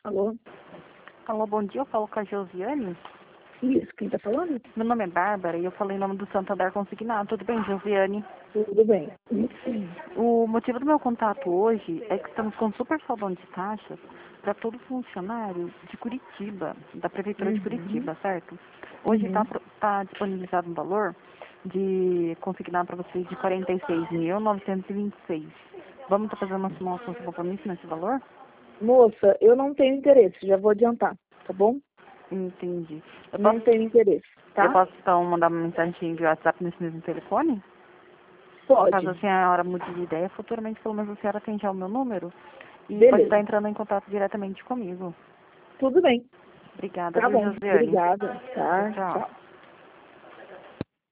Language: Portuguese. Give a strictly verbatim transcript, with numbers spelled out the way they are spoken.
Alô? Alô, bom dia, eu falo com a Josiane. Isso, quem tá falando? Meu nome é Bárbara e eu falei em nome do Santander Consignado. Tudo bem, Josiane? Tudo bem. O motivo do meu contato hoje é que estamos com super saldão de taxas para todo funcionário de Curitiba, da Prefeitura de Uhum. Curitiba, certo? Hoje está Uhum. tá disponibilizado um valor de consignado para vocês de quarenta e seis mil novecentos e vinte e seis. Vamos estar fazendo uma simulação de compromisso nesse valor? Moça, eu não tenho interesse, já vou adiantar, tá bom? Entendi. Eu Não posso, tenho interesse, eu tá? posso então mandar uma mensagem de WhatsApp nesse mesmo telefone? Caso a Pode. senhora mude de ideia, futuramente pelo menos a senhora tem já o meu número e pode estar Beleza. entrando em contato diretamente comigo. Tudo bem. Obrigada, Tá viu, bom. Josiane? Obrigada. Tchau, Tá, tchau. tchau.